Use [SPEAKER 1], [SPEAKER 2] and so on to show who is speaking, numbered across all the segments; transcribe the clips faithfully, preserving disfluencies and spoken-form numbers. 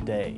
[SPEAKER 1] day.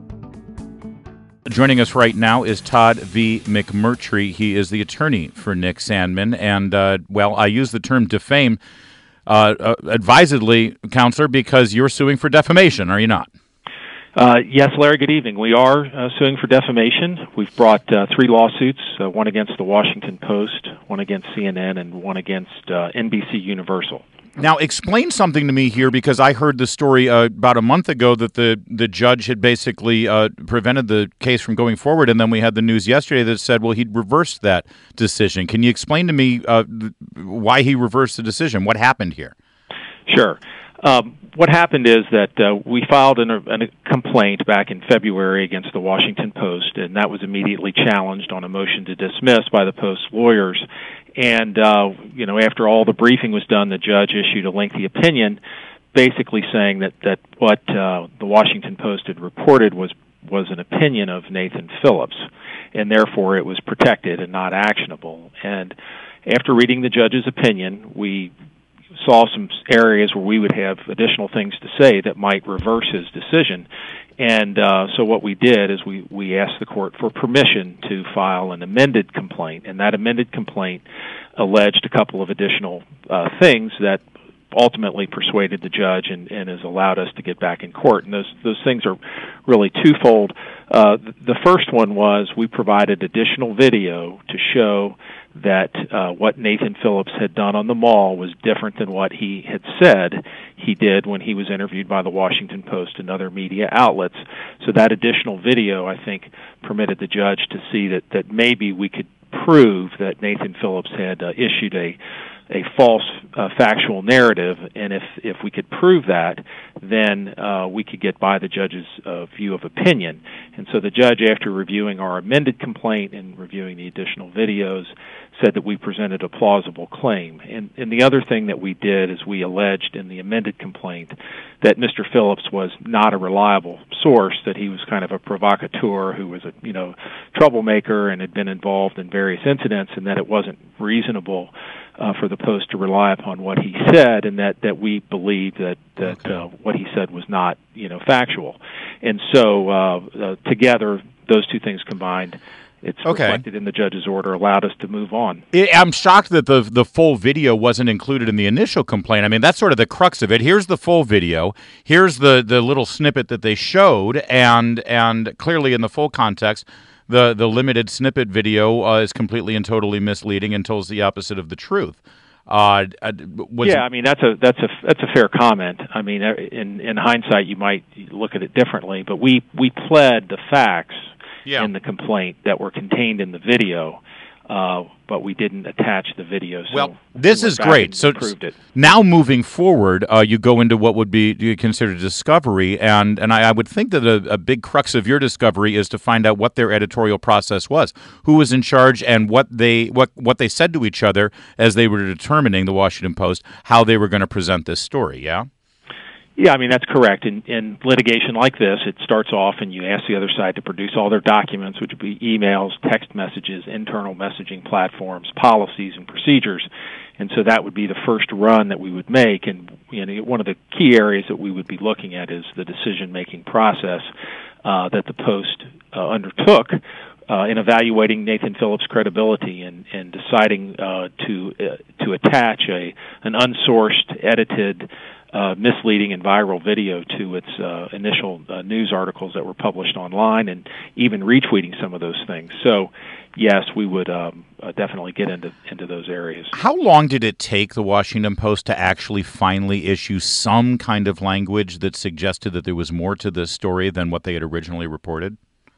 [SPEAKER 2] Joining us right now is Todd V. McMurtry. He is the attorney for Nick Sandmann. And, uh, well, I use the term defame uh, uh, advisedly, Counselor, because you're suing for defamation, are you not?
[SPEAKER 3] Uh, yes, Larry, good evening. We are uh, suing for defamation. We've brought uh, three lawsuits, uh, one against the Washington Post, one against C N N, and one against uh, N B C Universal.
[SPEAKER 2] Now, explain something to me here, because I heard the story uh, about a month ago that the, the judge had basically uh, prevented the case from going forward, and then we had the news yesterday that said, well, he'd reversed that decision. Can you explain to me uh, why he reversed the decision? What happened here?
[SPEAKER 3] Sure. Um, what happened is that uh, we filed an, a complaint back in February against the Washington Post, and that was immediately challenged on a motion to dismiss by the Post's lawyers. And, uh, you know, after all the briefing was done, the judge issued a lengthy opinion basically saying that, that what uh, the Washington Post had reported was, was an opinion of Nathan Phillips, and therefore it was protected and not actionable. And after reading the judge's opinion, we saw some areas where we would have additional things to say that might reverse his decision. And uh, so what we did is we, we asked the court for permission to file an amended complaint, and that amended complaint alleged a couple of additional uh, things that ultimately persuaded the judge and, and has allowed us to get back in court. And those those things are really twofold. Uh, the first one was we provided additional video to show that uh, what Nathan Phillips had done on the mall was different than what he had said he did when he was interviewed by the Washington Post and other media outlets. So that additional video, I think, permitted the judge to see that, that maybe we could prove that Nathan Phillips had uh, issued a a false uh, factual narrative, and if if we could prove that, then uh, we could get by the judge's uh, view of opinion. And so the judge, after reviewing our amended complaint and reviewing the additional videos, said that we presented a plausible claim. And, and the other thing that we did is we alleged in the amended complaint that Mister Phillips was not a reliable source, that he was kind of a provocateur who was a you know troublemaker and had been involved in various incidents, and that it wasn't reasonable Uh, for the Post to rely upon what he said, and that, that we believe that, that
[SPEAKER 2] okay.
[SPEAKER 3] uh, what he said was not, you know, factual. And so uh, uh, together, those two things combined, it's
[SPEAKER 2] okay.
[SPEAKER 3] reflected in the judge's order, allowed us to move on.
[SPEAKER 2] I'm shocked that the the full video wasn't included in the initial complaint. I mean, that's sort of the crux of it. Here's the full video. Here's the, the little snippet that they showed, and and clearly in the full context, The the limited snippet video uh, is completely and totally misleading and tells the opposite of the truth. Uh,
[SPEAKER 3] yeah, I mean that's a that's a that's a fair comment. I mean, in in hindsight, you might look at it differently, but we we pled the facts
[SPEAKER 2] yeah.
[SPEAKER 3] in the complaint that were contained in the video. Uh, but we didn't attach the video. So
[SPEAKER 2] well, this
[SPEAKER 3] we
[SPEAKER 2] is great. So
[SPEAKER 3] it.
[SPEAKER 2] now moving forward, uh, you go into what would be considered discovery, and, and I, I would think that a, a big crux of your discovery is to find out what their editorial process was, who was in charge, and what they what, what they said to each other as they were determining, the Washington Post, how they were going to present this story, yeah?
[SPEAKER 3] Yeah, I mean, that's correct. In, in litigation like this, it starts off and you ask the other side to produce all their documents, which would be emails, text messages, internal messaging platforms, policies, and procedures. And so that would be the first run that we would make. And you know, one of the key areas that we would be looking at is the decision-making process uh, that the Post uh, undertook uh, in evaluating Nathan Phillips' credibility and, and deciding uh, to uh, to attach a an unsourced, edited, Uh, misleading and viral video to its uh, initial uh, news articles that were published online, and even retweeting some of those things. So, yes, we would um, uh, definitely get into into those areas.
[SPEAKER 2] How long did it take the Washington Post to actually finally issue some kind of language that suggested that there was more to this story than what they had originally reported?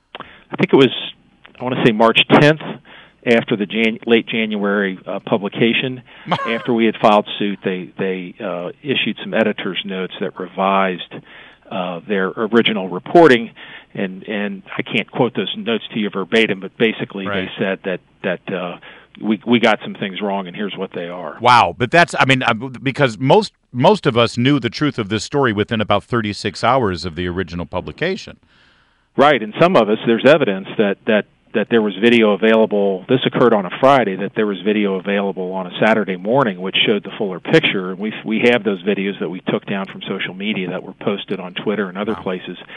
[SPEAKER 3] I think it was, I want to say March tenth. After the Jan- late January uh, publication, after we had filed suit, they they uh, issued some editor's notes that revised uh, their original reporting, and and I can't quote those notes to you verbatim, but basically
[SPEAKER 2] right.
[SPEAKER 3] they said that that uh, we we got some things wrong, and here's what they are.
[SPEAKER 2] Wow, but that's I mean because most most of us knew the truth of this story within about thirty-six hours of the original publication.
[SPEAKER 3] Right, and some of us, there's evidence that that. that there was video available, this occurred on a Friday, that there was video available on a Saturday morning which showed the fuller picture. We we have those videos that we took down from social media that were posted on Twitter and other
[SPEAKER 2] wow.
[SPEAKER 3] places.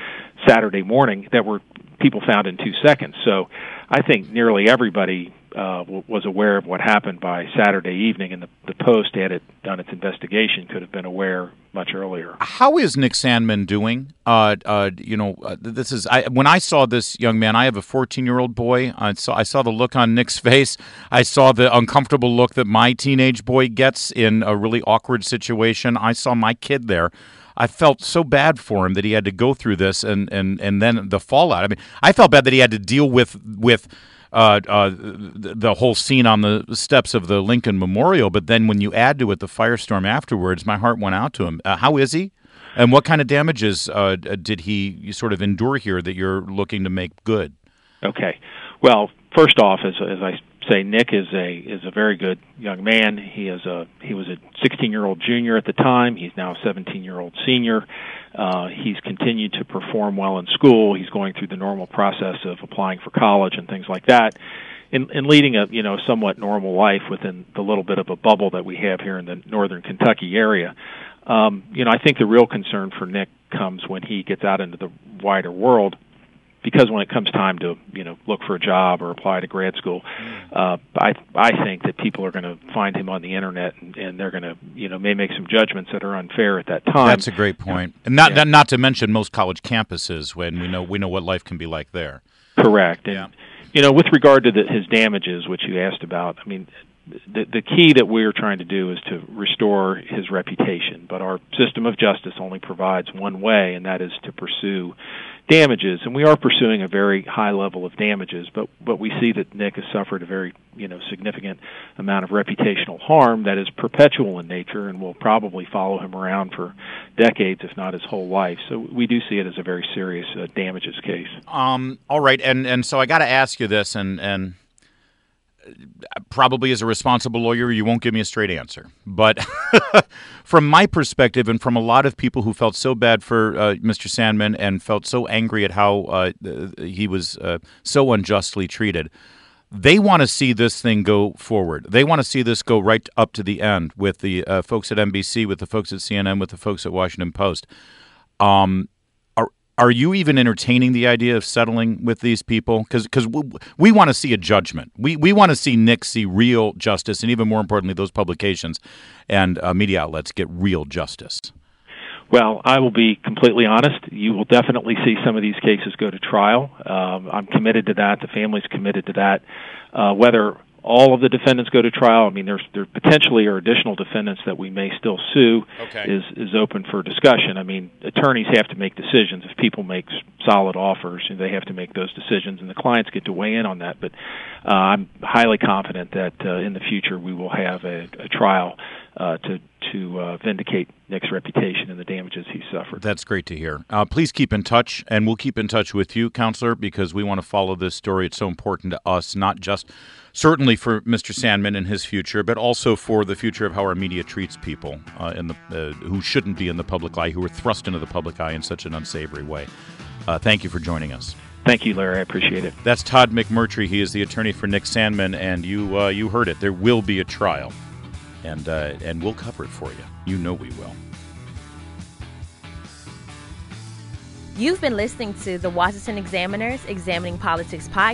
[SPEAKER 3] Saturday morning that were people found in two seconds. So I think nearly everybody uh, w- was aware of what happened by Saturday evening, and the, the Post, had it done its investigation, could have been aware much earlier.
[SPEAKER 2] How is Nick Sandmann doing? Uh, uh, you know, uh, this is I, when I saw this young man. I have a fourteen-year-old boy. I saw I saw the look on Nick's face. I saw the uncomfortable look that my teenage boy gets in a really awkward situation. I saw my kid there. I felt so bad for him that he had to go through this, and, and, and then the fallout. I mean, I felt bad that he had to deal with with uh, uh, the whole scene on the steps of the Lincoln Memorial. But then when you add to it the firestorm afterwards, my heart went out to him. Uh, how is he? And what kind of damages uh, did he sort of endure here that you're looking to make good?
[SPEAKER 3] Okay. Well, first off, as as I say, Nick is a is a very good young man. He is a he was a sixteen-year-old junior at the time. He's now a seventeen-year-old senior. Uh, he's continued to perform well in school. He's going through the normal process of applying for college and things like that, and, and leading a you know somewhat normal life within the little bit of a bubble that we have here in the northern Kentucky area. Um, you know, I think the real concern for Nick comes when he gets out into the wider world, because when it comes time to you know look for a job or apply to grad school, uh, I I think that people are going to find him on the internet, and, and they're going to you know may make some judgments that are unfair at that time.
[SPEAKER 2] That's a great point, and not yeah. not to mention most college campuses, when we know we know what life can be like there.
[SPEAKER 3] Correct, and
[SPEAKER 2] yeah.
[SPEAKER 3] you know with regard to the, his damages, which you asked about, I mean. The, the key that we're trying to do is to restore his reputation, but our system of justice only provides one way, and that is to pursue damages. And we are pursuing a very high level of damages, but but we see that Nick has suffered a very you know significant amount of reputational harm that is perpetual in nature and will probably follow him around for decades, if not his whole life. So we do see it as a very serious uh, damages case.
[SPEAKER 2] Um. All right, and and so I got to ask you this, and and. Probably as a responsible lawyer, you won't give me a straight answer. But from my perspective, and from a lot of people who felt so bad for uh, Mister Sandmann and felt so angry at how uh, he was uh, so unjustly treated, they want to see this thing go forward. They want to see this go right up to the end with the uh, folks at N B C, with the folks at C N N, with the folks at Washington Post. Um, Are you even entertaining the idea of settling with these people? Because because we, we want to see a judgment. We we want to see Nick see real justice, and even more importantly, those publications and uh, media outlets get real justice.
[SPEAKER 3] Well, I will be completely honest. You will definitely see some of these cases go to trial. Um, I'm committed to that. The family's committed to that. Uh, whether all of the defendants go to trial, I mean, there's there potentially are additional defendants that we may still sue.
[SPEAKER 2] Okay.
[SPEAKER 3] is is open for discussion. I mean, attorneys have to make decisions. If people make solid offers, they have to make those decisions, and the clients get to weigh in on that. But uh, I'm highly confident that uh, in the future we will have a, a trial uh, to to uh, vindicate Nick's reputation and the damages he suffered.
[SPEAKER 2] That's great to hear. Uh, please keep in touch, and we'll keep in touch with you, Counselor, because we want to follow this story. It's so important to us, not just certainly for Mister Sandmann and his future, but also for the future of how our media treats people uh, in the uh, who shouldn't be in the public eye, who are thrust into the public eye in such an unsavory way. Uh, thank you for joining us.
[SPEAKER 3] Thank you, Larry. I appreciate it.
[SPEAKER 2] That's Todd McMurtry. He is the attorney for Nick Sandmann, and you uh, you heard it. There will be a trial, and uh, and we'll cover it for you. You know we will.
[SPEAKER 1] You've been listening to the Washington Examiner's Examining Politics podcast.